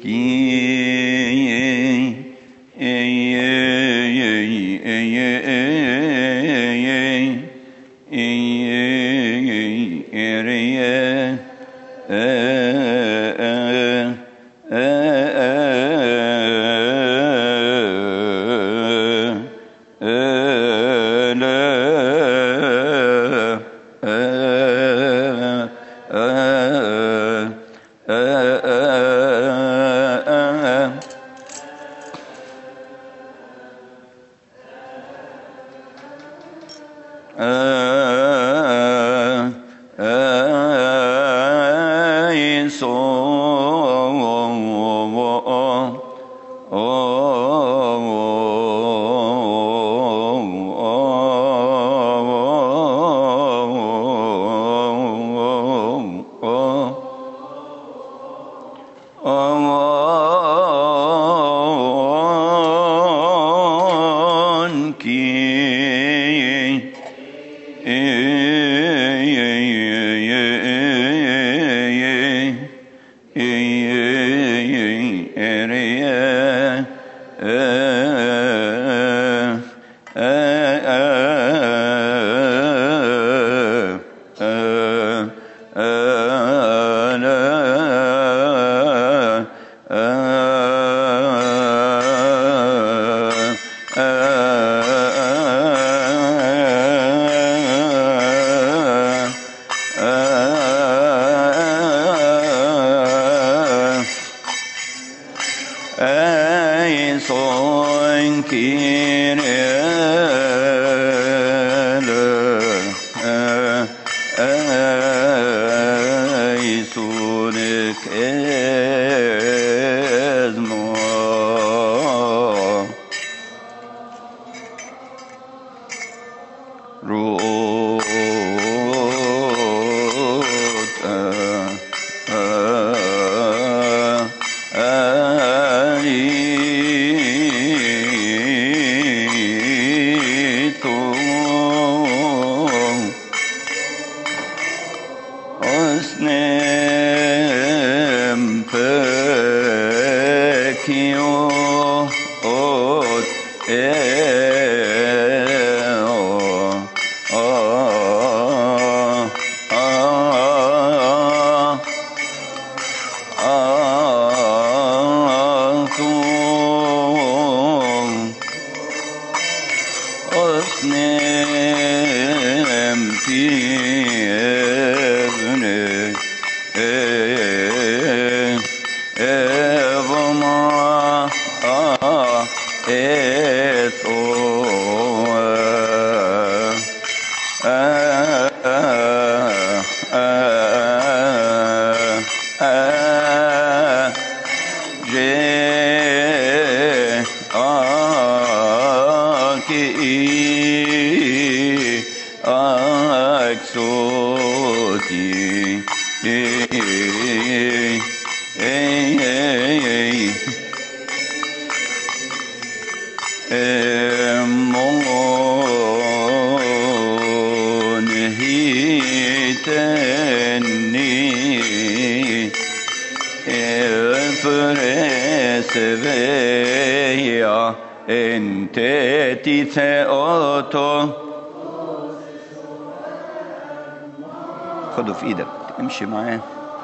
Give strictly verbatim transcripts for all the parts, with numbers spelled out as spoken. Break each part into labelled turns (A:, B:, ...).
A: خده في ايدك امشي معاه.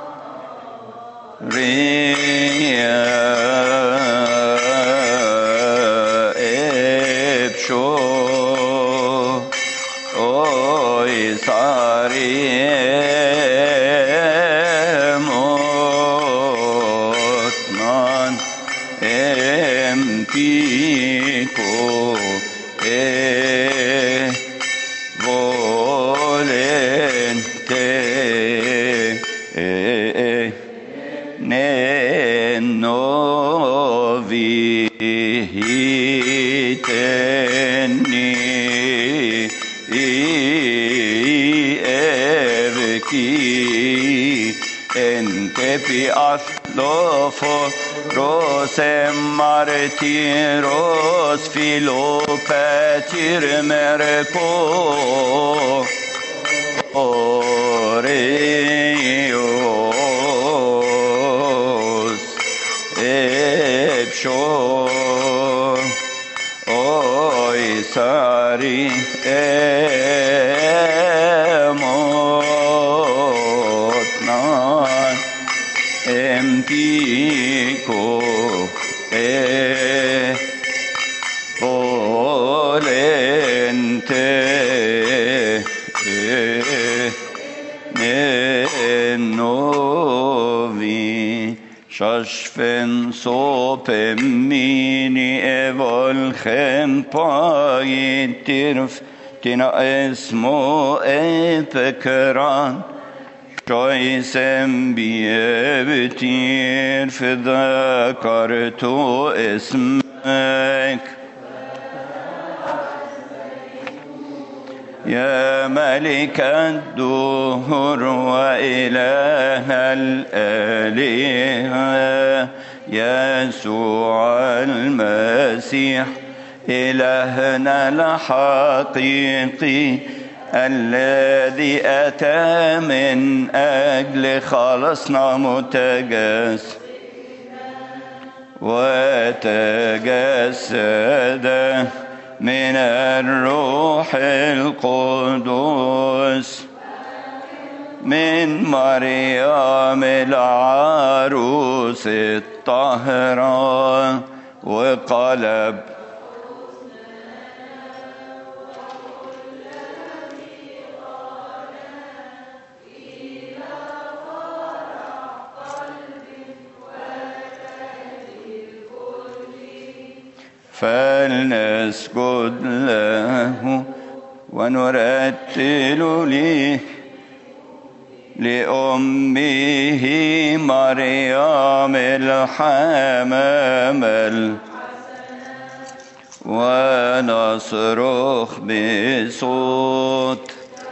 B: Martiros filopetir merko oreos e ساري اموتنا امتيكو e volente e novi shashfen sopemini e volchem paitirf tina esmo e pekran شويسم بيبتير فذكرت اسمك يا ملك الدهر وإله الآلهة يسوع المسيح إلهنا الحقيقي الذي أتى من أجل خلصنا متجسد وتجسد من الروح القدس من مريم العروس الطاهرة وقلب فلنسجد له ونرتل له لأمه مريم الحمام ونصرخ بصوت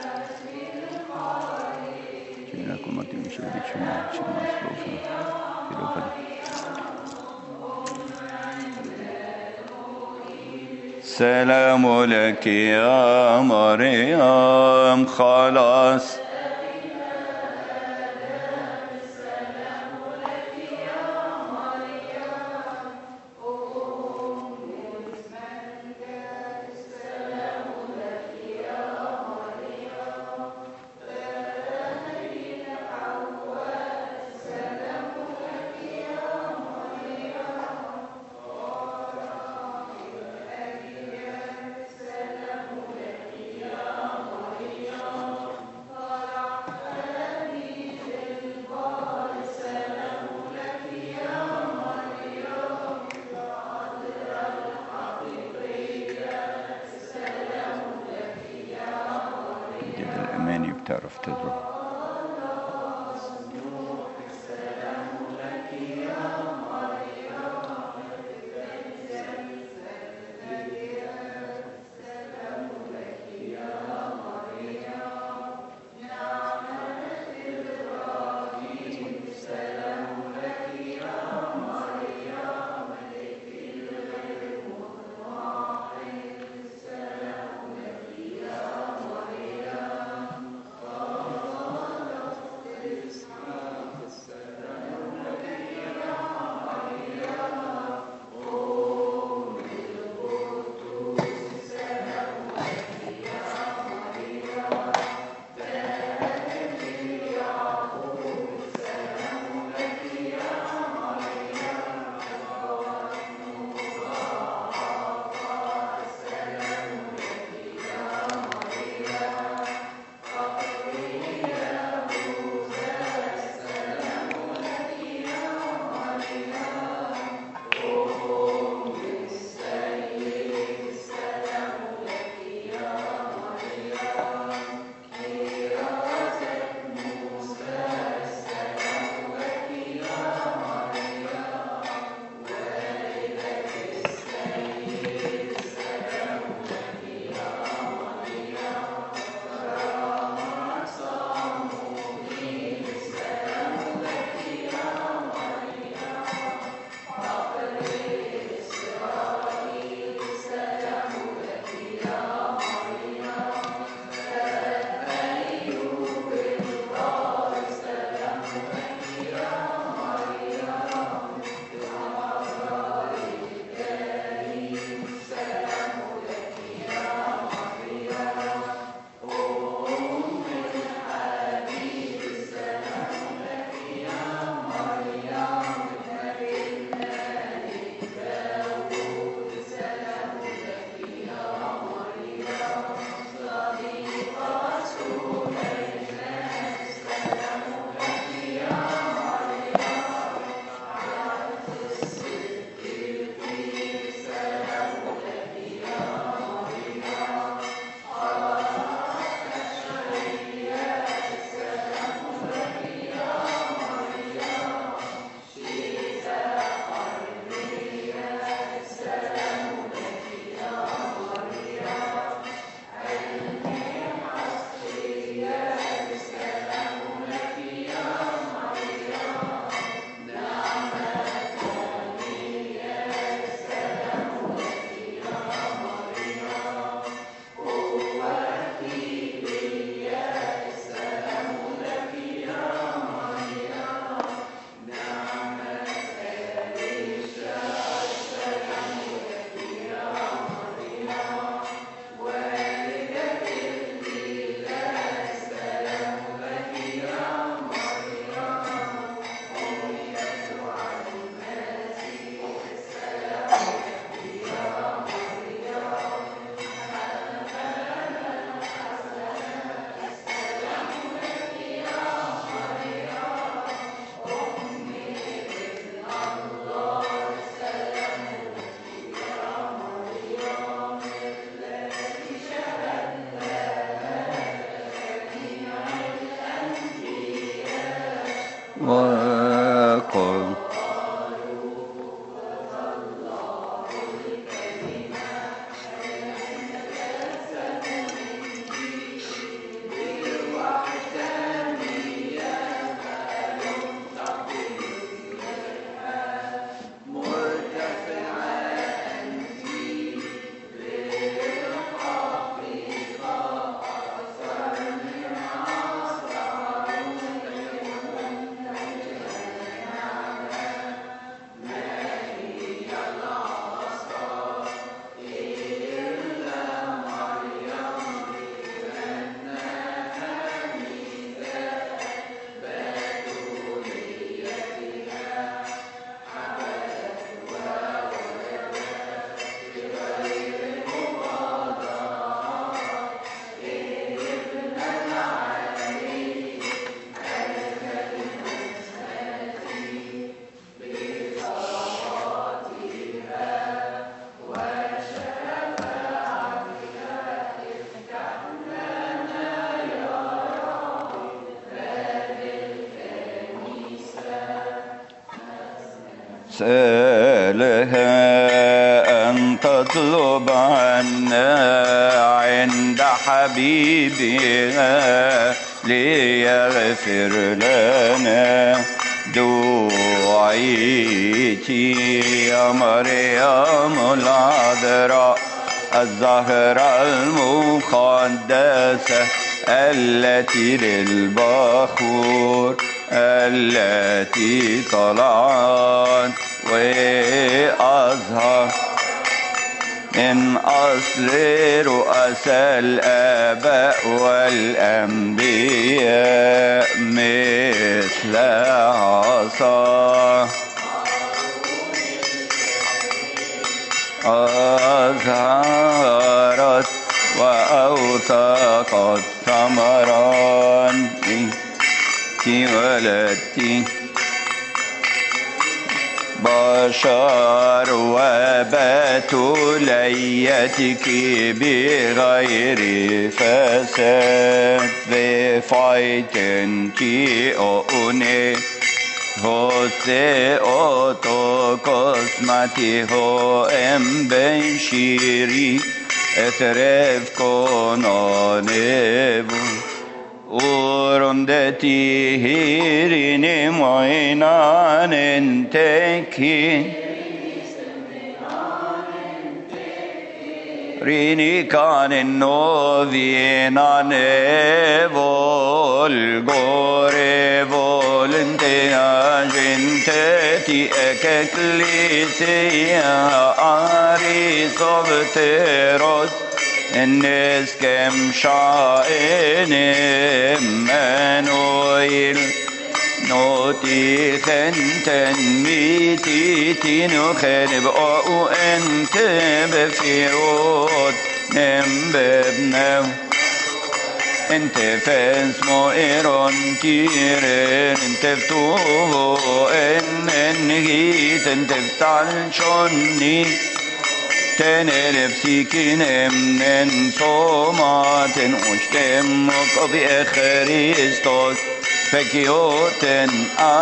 B: سلام لك يا مريم خلاص سألها أن تطلب عنا عند حبيبها ليغفر لنا. دعيتي يا مريم العذراء الزهراء المقدسة التي للبخور التي طلعت وأزهر من أصل رؤساء الآباء والأنبياء مثل عصا أزهرت وأوثقت ثمرا ولدتي بشر وبتوليتك بغير فساد بفايتن كي أوني هوسي أوتو كوسماتي هو ام بنشيري اترف كونانيبو ورندتي هيريني معينان انتكي ريني كان النوفينان فولغوري فولنتيا جنتتي اككليسيا آري صبتروس الناس كم شائن منويل نوتي خنتن ميتي تينو خنب او انت بفيروت نم ببنو انت فاسمو ايرون تيرين انت فتوبو ان انهيت انت فتالشوني تنلب سيكين من صومات وشتمك بإخريستوس فكيوتن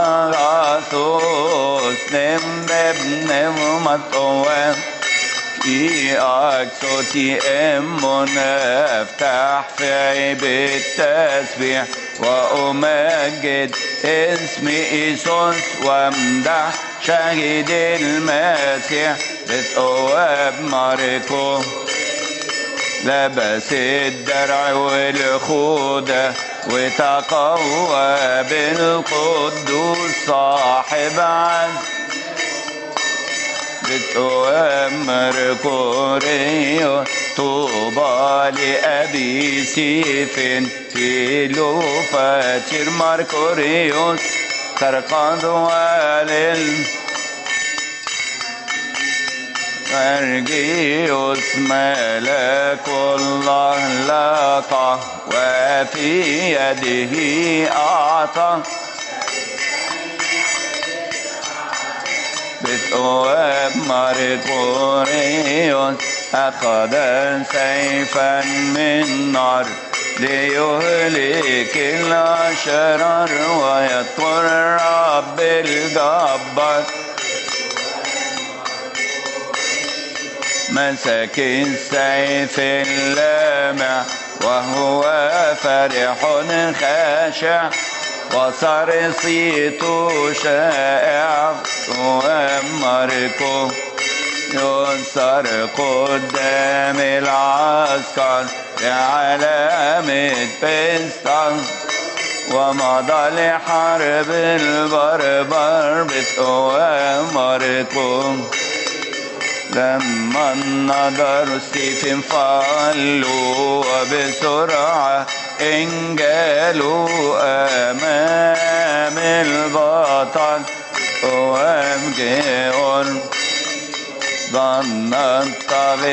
B: آغاثوس نمبب نمطوة كي أكسوتي أمون افتح في بالتسبيح وأمجد اسم إيسوس وامدح شهيد المسيح بتقواب ماركو لبس الدرع والخودة وتقوى بالقدوس صاحب عز بتقواب ماركوريو طوبى لأبي سيف في لوفاتير ماركوريوس ترقد والل أرجيوس ملك الله لقى وفي يده أعطى بتواب ماركوريوس أخذ سيفا من نار ليهلك الأشرار ويطر رب الجبار مسك السيف اللامع وهو فرح خاشع وصار صيته شائع ومركو ينصر قدام العسكر بعلامة بستان ومضى لحرب البربر بتقوى مركو لما النظر السيف انفلوا وبسرعة انجلوا أمام البطل وامجئون ظننت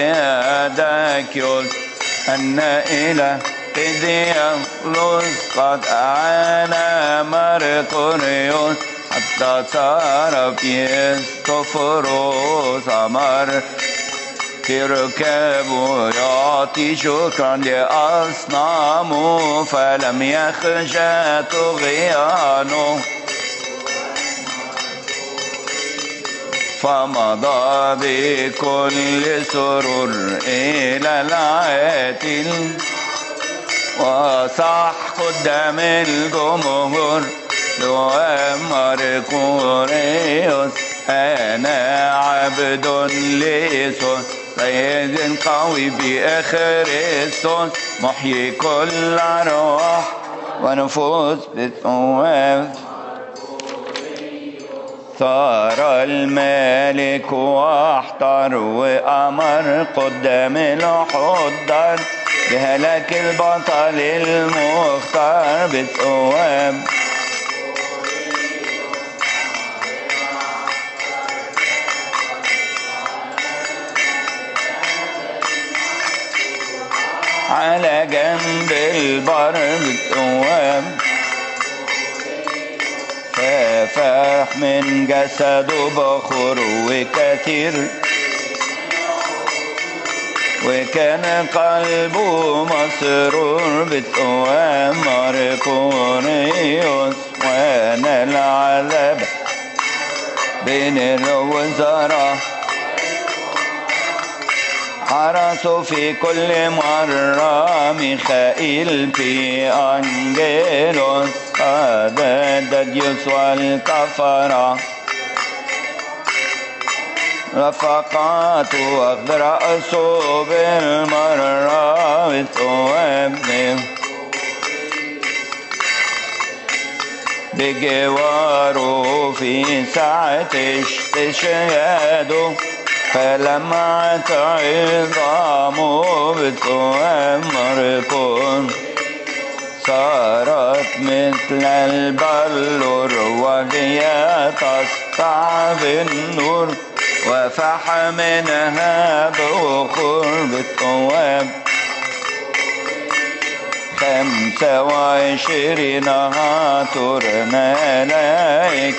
B: بيدك أن إله إذ يخلص قد عانى مرقريوس حتى صار بيستفروس أمر تركب يعطي شكرا لأصنامه فلم يخشى طغيانه فمضى بكل سرور إلى العاتل وصح قدام الجمهور لوامر كوريوس أنا عبد ليسوس سيد قوي بخريستوس محيي كل أرواح ونفوس بتواب صار الملك واحتر وأمر قدام الحضر بهلاك البطل المختار بتواب على جنب البر بتواب ففاح من جسده بخور وكثير وكان قلبه مسرور بتوام ماركوريوس وانا العذاب بين الوزراء حرسوا في كل مرة ميخائيل في أنجيلوس هذا داديوس والكفرة رفقات واخذ رأسه بالمرة بتوابني بجواره في ساعة استشهاده فلما عظامه بتؤمر كون صارت مثل البلور وهي تسطع بالنور وفح منها بخور بالطواب خمسة وعشرين هاتور ملايك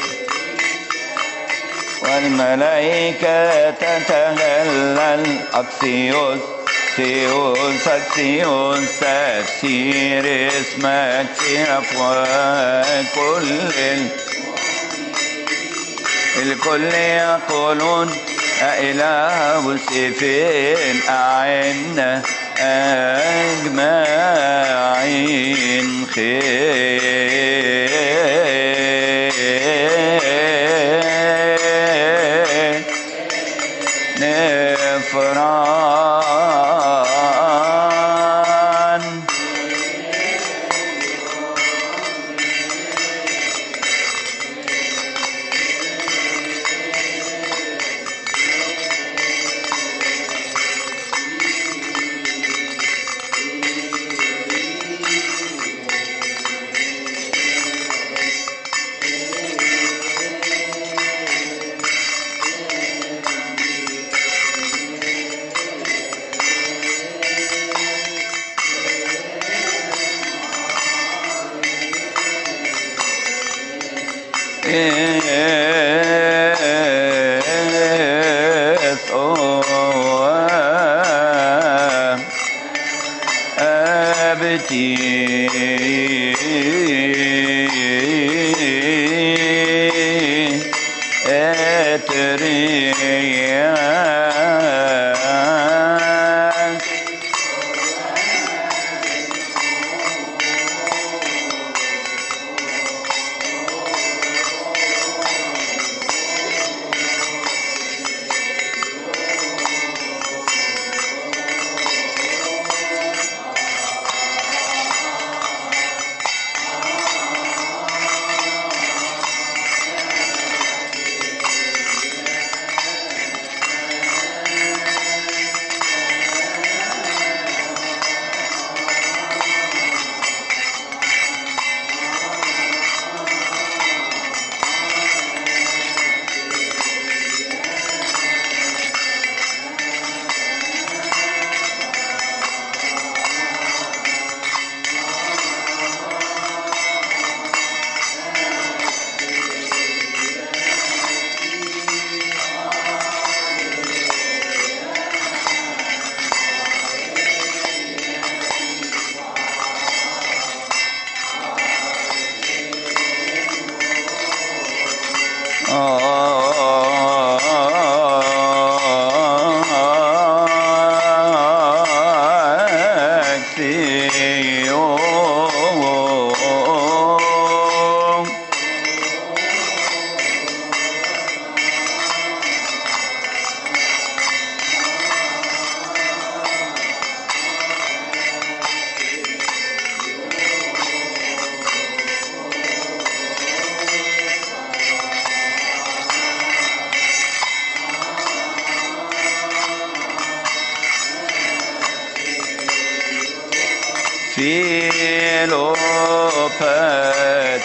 B: والملائكة تتهلل أكسيوس سيوس أكسيوس تفسير اسمك في أفواه كل الكل يقولون أإله مسيفين أعنا أجمعين خير نفران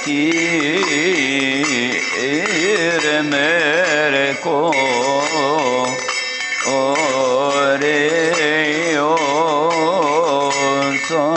B: tir merko oreo sa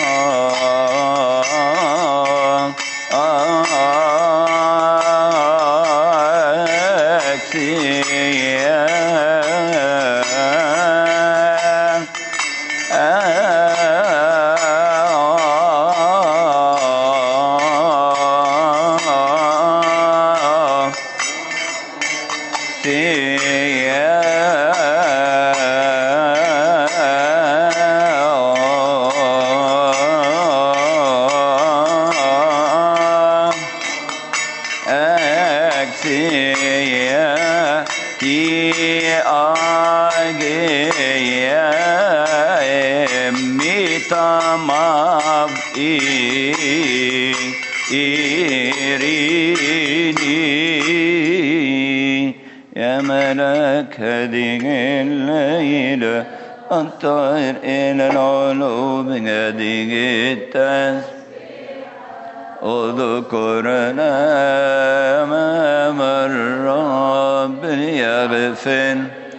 B: يا ملك هذه الليلة الطائر إلى العلو بهذه التسبيح اذكرنا أمام الرب ليغفر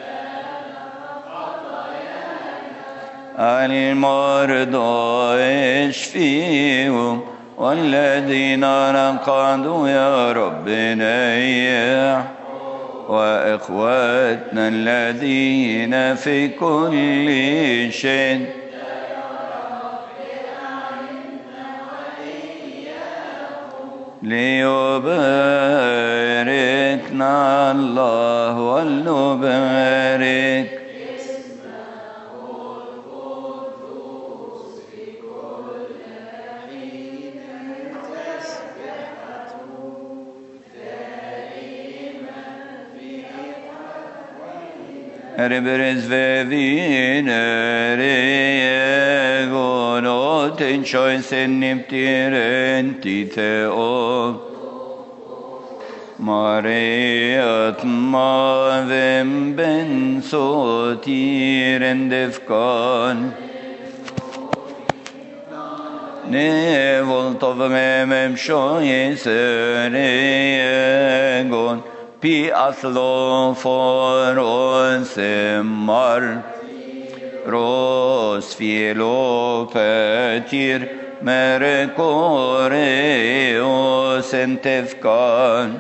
B: المرضى اشفيهم والذين رقدوا يا رب نيح وإخواتنا الذين في كل شيء ليباركنا الله ولنبارك Rebres vevine regono ten choisen niptirenti theo Mariat mavem ben sotiren defkan Ne voltov memem shoyeseregon Pi aslo for oss mar Ros fielo petir mercore os entefkan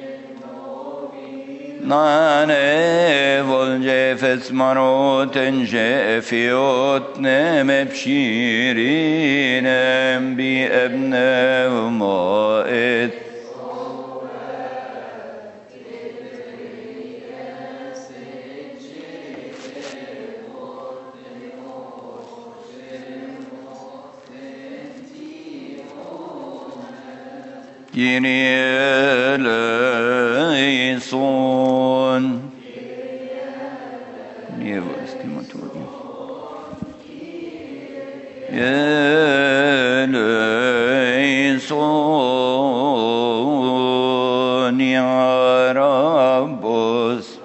B: Nane volge fes maroten jefiot nem bshirinem bi ebne moet Kyrie eleison. Niye var istimatı var? Eleison ya Rabbos.